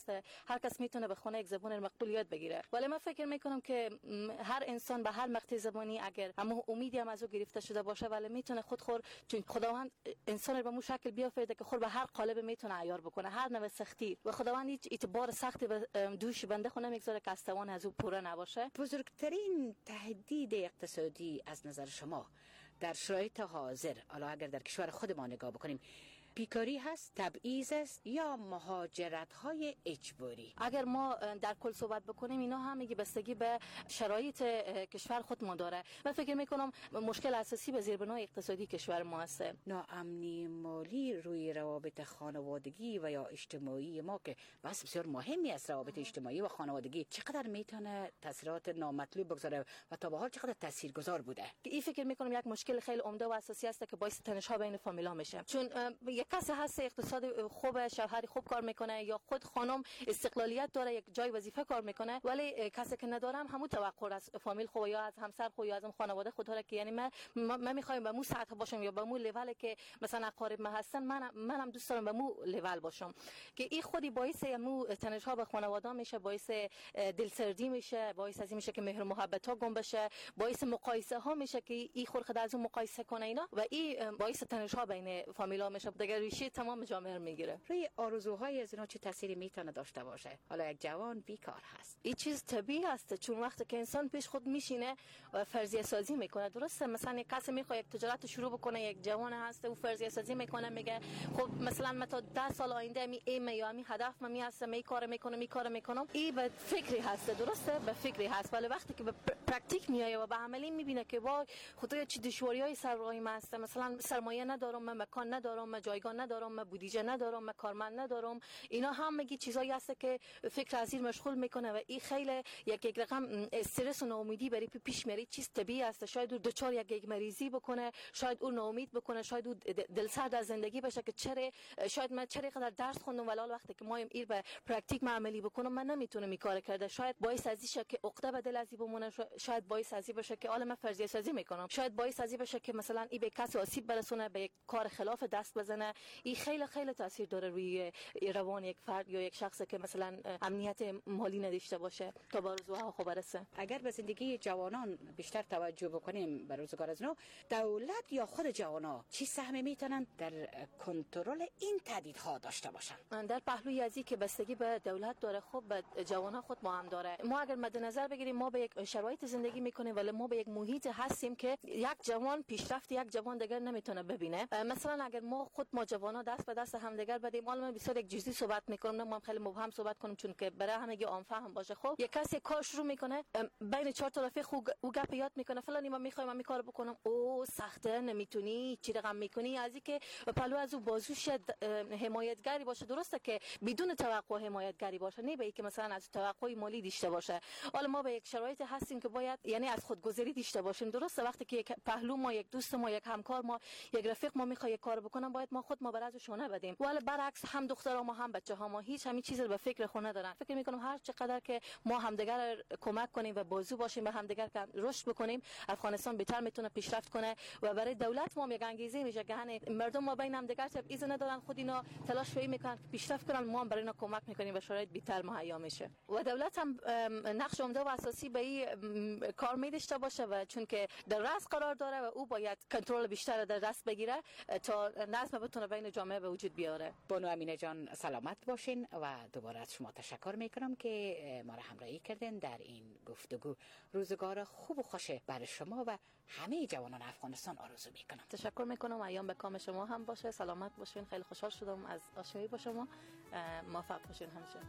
هست، هر کس میتونه به خونه یک زبان مقبول یاد بگیره. ولی من فکر میکنم که هر انسان به هر مقطع زبانی اگر اما امیدی هم از او گرفته شده باشه ولی میتونه خود چون خداوند انسان رو به مو شکل بیافریده که خود به هر قالب میتونه عیار بکنه، هر نوع سختی و خداوند هیچ اعتبار سختی به دوش بنده خود نمیگذاره که استوان از او پوره نباشه. بزرگترین تهدید اقتصادی از نظر شما در شرایط حاضر، حالا اگر در کشور خود ما نگاه بکنیم، بیکاری هست، تبعیض است یا مهاجرت های اجباری؟ اگر ما در کل صحبت بکنیم اینا هم میگه بستگی به شرایط کشور خود ما داره. من فکر میکنم مشکل اساسی به زیربنای اقتصادی کشور ما هست. ناامنی مالی روی روابط خانوادگی و یا اجتماعی ما که بحث بسیار مهمی است، روابط اجتماعی و خانوادگی چقدر میتونه تاثیرات نامطلوب بگذاره و تا به حال چقدر تاثیرگذار بوده؟ این فکر میکنم یک مشکل خیلی عمده و اساسی است که باعث تنش‌ها بین فامیلا میشه. چون کسی هست اقتصاد خوبه، شوهر خوب کار میکنه یا خود خانم استقلالیت داره، یک جای وظیفه کار میکنه، ولی کسی که نداره همون توقع از فامیل خوبه یا از همسر خوبه یا از خانواده خود داره که یعنی من میخوایم به مو سطح باشم یا به مو لول که مثلا اقارب من هستن، منم دوست دارم به مو لول باشم، که این خودی باعث مو تنش‌ها به خانواده میشه، باعث دلسردی میشه، باعث از این میشه که مهر و محبت ها گم بشه، باعث مقایسه ها میشه که این خود از اون مقایسه کنه اینا و این باعث تنش‌ها بین فامیلا میشه، دیگه ریشه تمام جامعه میگیره. روی آرزوهای از اینا چه تأثیری میتونه داشته باشه؟ حالا یک جوان بیکار هست، این چیز طبیعی است، چون وقتی که انسان پیش خود میشینه و فرضیه سازی میکنه، درسته مثلا یک کسی میخواد یک تجارت شروع بکنه، یک جوان هست او فرضیه سازی میکنه، میگه خب مثلا من تا 10 سال آینده یا هدف من هستم، می کار میکنم، این به فکری هست، درسته به فکری هست، ولی وقتی که به پرکتیک میایه و به عملی میبینه که وای خدایا چه دشواریای سر راهی من هست، مثلا سرمایه ندارم، من مکان ندارم، من جایگاه ندارم، من بودجه ندارم، من کارمند ندارم، اینا هم میگی چیزایی هست که فکر از این مشغول میکنه و این خیلی یک رقم استرس و ناامیدی برای پیش میره. چیز طبیعی است، شاید او دچار یک مریضی بکنه، شاید او ناامید بکنه، شاید او دلسرد از زندگی بشه که شاید من چرا قدر درس خوندم ولی وقتی که مایم این به پرکتیک عملی بکنم من نمیتونم این کار کرده، شاید باعث از این که عقده به دل از این بمونه، شاید باعث از این بشه که حالا من فرضیه سازی میکنم، شاید باعث از این بشه که مثلا این به کسی آسیب برسونه، به یک کار خلاف دست بزنه. این خیلی تاثیر داره روی روان یک فرد یا یک شخص که مثلا امنیت مالی نداشته باشه تا به آرزوها خود برسه. اگر به زندگی جوانان بیشتر توجه بکنیم به روزگار از نو، دولت یا خود جوانا چی سهمی میتونن در کنترل این تهدیدها داشته باشن؟ در پهلوی ازی که بستگی به دولت داره، خب به جوانا خود ما هم داره. ما اگر مد نظر بگیریم ما به یک شرایط زندگی میکنیم ولی ما به یک محیط هستیم که یک جوان پیشرفت یک جوان دیگر نمیتونه ببینه. مثلا اگر ما جوانا دست به دست همدیگر بدیم، من بسیار یک جزئی صحبت میکنم، ما خیلی مبهم صحبت کنم چون که برای همگی عام فهم باشه. خب یک کسی کار شروع میکنه، بین 4 تا رفیق او گپ یاد میکنه، فلانی من میخوایم من کار بکنم، او سخته، نمیتونی، چی رقم میکنی، از اینکه پلو از او بازوش حمایتگری باشه، درسته که بدون توقع حمایتگری باشه، نه به اینکه مثلا از توقع مالی داشته باشه. حالا ما به یک شرایط هستیم که باید یعنی از خودگذری داشته باشیم، درسته وقتی که یک پهلو ما، یک دوست ما، یک همکار ما، یک رفیق ما میخواد یک کار بکنه، باید ما خود ما بر ازش شونه بدیم. ولی برعکس هم دخترها ما هم بچه‌ها ما هیچ همین چیز رو به فکر خود ندارن. فکر میکنم هر چقدر که ما همدیگر کمک کنیم و بازو باشیم به همدیگر که رشد بکنیم، افغانستان بهتر میتونه پیشرفت کنه و برای دولت ما یک انگیزه میشه که مردم ما بین همدیگر تبعیض ندارن، خود اینا تلاش میکنن که پیشرفت کنن، ما هم برای اینا کمک میکنیم و شرایط بهتر مهیا میشه. و دولت هم نقش عمده و اساسی به این کار می‌داشته باشه و چون که در رأس قرار داره و او باید کنترل بیشتر در دست بگیره تا نظم بتونه بین جامعه به وجود بیاره. بانو امینه جان سلامت باشین و دوباره از شما تشکر میکنم که ما را همراهی کردین در این گفتگو. روزگار خوب و خوش برای شما و همه جوانان افغانستان آرزو میکنم. تشکر میکنم، ایام به کام شما هم باشه، سلامت باشین. خیلی خوشحال شدم از آشنایی با شما، موفق باشین همیشه.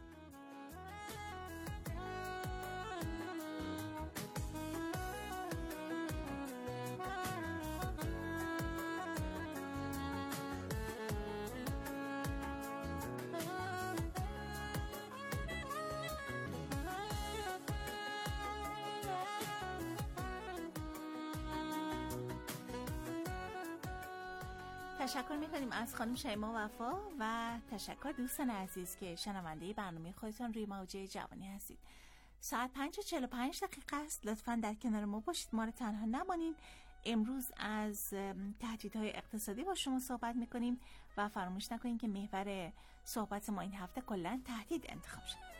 تشکر میکنیم از خانم شیما وفا و تشکر دوستان عزیز که شنونده برنامه خودتان روی موجه جوانی هستید. ساعت 5:45 است. لطفاً در کنار ما باشید، ما رو تنها نمانین. امروز از تهدیدهای اقتصادی با شما صحبت میکنیم و فراموش نکنید که محور صحبت ما این هفته کلاً تهدید انتخاب شد.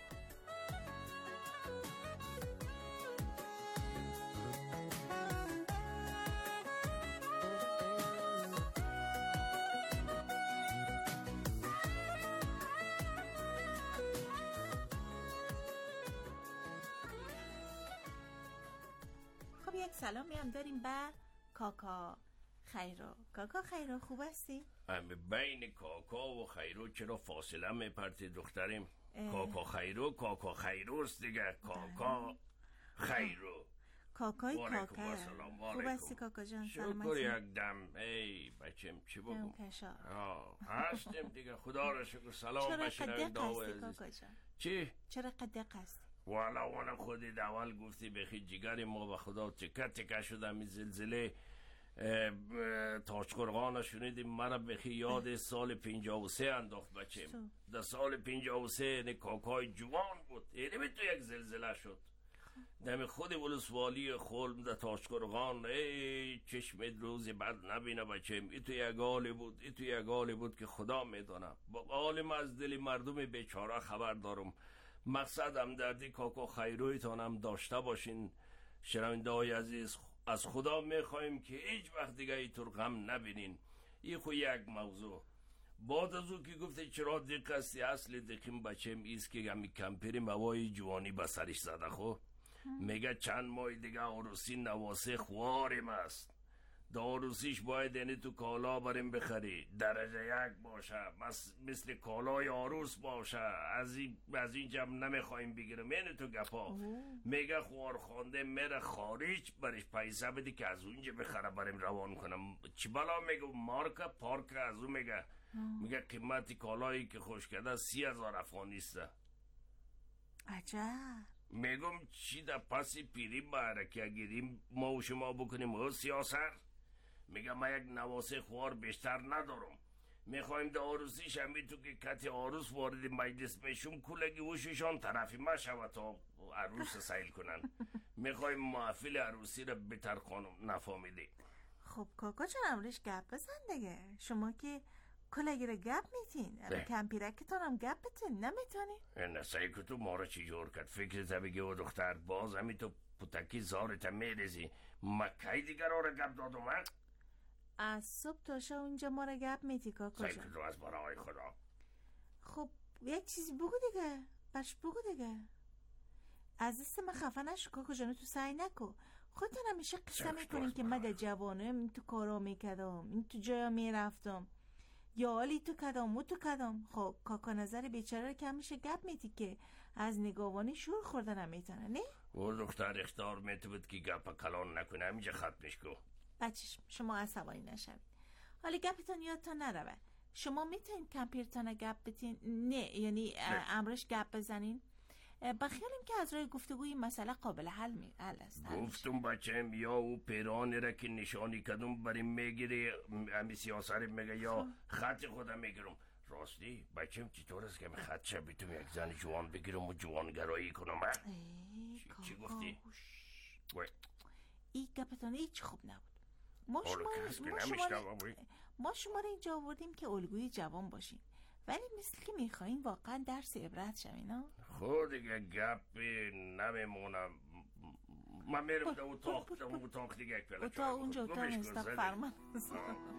یک سلامی هم داریم به کاکا خیرو. کاکا خیرو خوب هستی؟ بین کاکا و خیرو چرا فاصله میپرتی دختریم؟ کاکا خیرو کاکا خیروست دیگه. کاکا خیرو کاکای کاکا. خوب هستی کاکا جان؟ شکر یک دم. ای بچم چی بگم؟ هستیم دیگه خدا را شکر. سلام بشنوید داو عزیز. چی؟ چرا قدق هستی؟ والا خودت اول گفتی بخی جگر ما به خدا تکه شدم. این زلزله تاشقرغان شنیدیم مرا بخی یاد سال 53 انداخت بچم. در سال 53 کاکای جوان بود اینه تو یک زلزله شد دم خود ولسوالی خلم در تاشقرغان. ای چشمت روزی بعد نبینه بچم. ای تو یک حالی بود که خدا میدانه. با عالم از دل مردم بیچاره خبر دارم. مقصدم دردی کاکا خیرویتانم داشته باشین. شنونده های عزیز از خدا میخوایم که هیچ وقت دیگه اینطور غم نبینین. این خو یک موضوع. بعد از او که گفته چرا دق هستی، اصل دقیم بچم ایست که همی کمپیر موای جوانی به سرش زده خو. میگه چند ماه دیگه عروسی نواسه خواریم است. دا عروسیش باید یعنی تو کالا بریم بخری درجه 1 باشه، مثل کالای عروس باشه. از این جمع نمیخوایم بگیرم. یعنی تو گپا. میگه خوارخوانده میره خارج برش پیسه بدی که از اونجا بخره بریم روان کنم. چی بلا میگه مارکه پارک از اون میگه قیمتی کالایی که خوش کرده 30,000 افغانیسته. عجب. میگم چی در پسی پیری برکه گیریم ما و شما بکنیم او سیاسر. میگم ما یک نواسه خوار بیشتر ندارم. میخوایم در عروسیش همی تو که کت عروس وارد مجلس میشون کلگی وششان طرفی ما شود تا عروس سیل کنن. میخوایم محفل عروسی را بتر خانم نفهمیدی. خب کاکا چون امرش گپ بزن دیگه. شما که کلگی را گپ میتین کمپیرکتان هم گپ بتین نمیتونی؟ نه سعی که تو ما را چی جور کرد. فکر بگی و دختر باز همی تو پتکی زارتا میریزی. مکی دیگر را گپ دادم من از صبح تا شب اونجا ما را گپ میتی کاکا جان. سعی که تو از برای خدا. خب یک چیزی بگو دیگه. بش بگو دیگه. از دست من خفه نشو کاکا جان. تو سعی نکو. خودتون همیشه قصه میکنین که من در جوانم این تو کارا میکدم این تو جایا میرفتم یا حالی تو کدام و تو کدام. خب کاکا نظر بیچاره رو که همیشه گپ میتی که از نگاوانی شور خورده نمیتونه نه؟ و دختر اختار میتود که گپ کلان نکنه. همیشه ختمش کو. بچه‌ش شما عصبانی نشوید. حالا گپتون یادتون نروه. شما میتونین کمپیرتان گپ بتین؟ نه یعنی امرش گپ بزنین. بخیالیم که از راه گفتگوی مسئله قابل حل است. گفتم بچم یا او پیرانی را که نشانی کدوم بریم میگیری امی سیاسر میگه یا خط خودم میگیرم. راستی بچم چطور است که خط شب بیتم یک زن جوان بگیرم و جوانگرایی کنم؟ چی گفتی؟ این گپتان هیچ خوب نبود. ما شما رو اینجا آوردیم که الگوی جوان باشین ولی مثل که میخواین واقعا درس عبرت شوین ها؟ خود دیگه گپ نمیمونم. من میرم در اتاق دیگه یک پله اتاق اونجا اتاق نستاق فرمان.